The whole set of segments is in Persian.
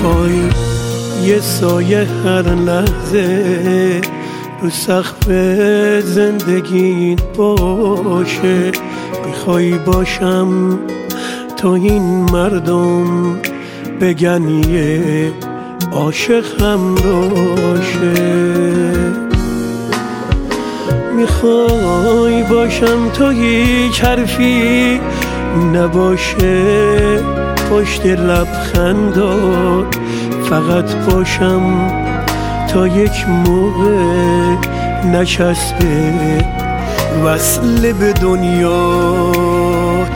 میخوای یه سایه هر لحظه رو سقف زندگی باشه، میخوای باشم تا این مردم بگن یه عاشق هم راشه. میخوای باشم تا هیچ حرفی نباشه پشت لبخندات، فقط باشم تا یک موقع نچسبه وصل به دنیات.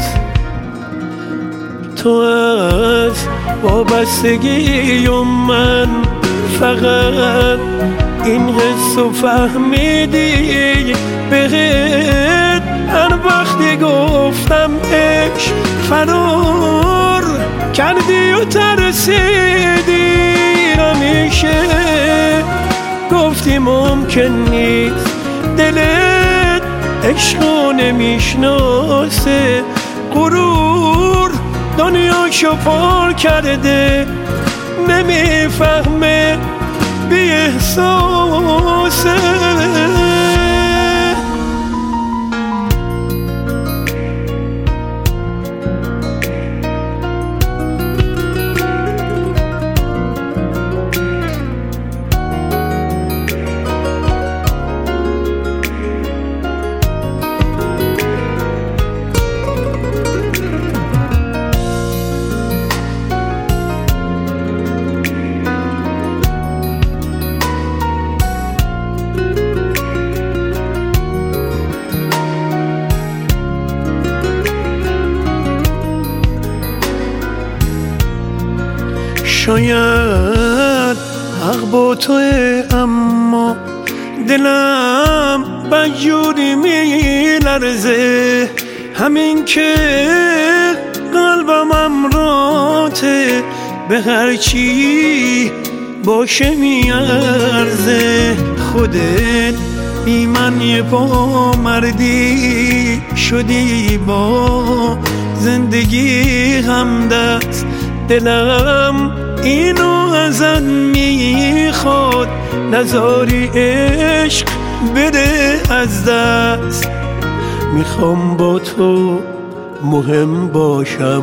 تو از وابستگی من فقط این حسو فهمیدی، بهت هر وقتی گفتم عشق فرار کردی و ترسیدی. همیشه گفتی ممکن نیست، دلت عشقو نمیشناسه، غرور دنیاشو پر کرده، نمیفهمه بی احساسه. شاید حق با توه، اما دلم بدجوری میلرزه، همین که قلبم امراته به هرچی باشه میارزه. خودت بی من یه پا مردی شدی، با زندگی همدست، دلم اینو ازت میخواد نذاری عشق بره از دست. میخوام با تو مهم باشم،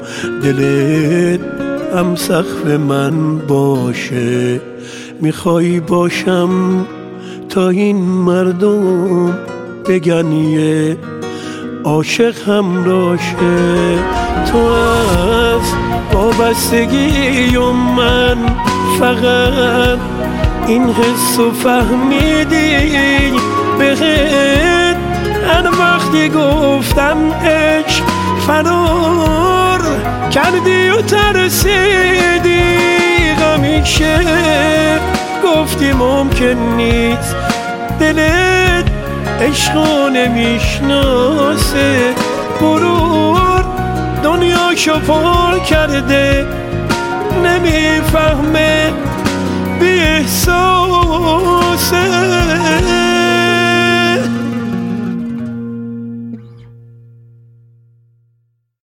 دلت هم سقف من باشه، میخوای باشم تا این مردم بگن یه عاشق هم راشه. تو از وابستگی من فقط این حسو فهمیدی، بهت هر وقتی گفتم عشق فرار کردی و ترسیدی. همیشه گفتی ممکن نیست، دلت عشقو نمیشناسه، غرور دنیاشو پر کرده، نمیفهمه بی احساس.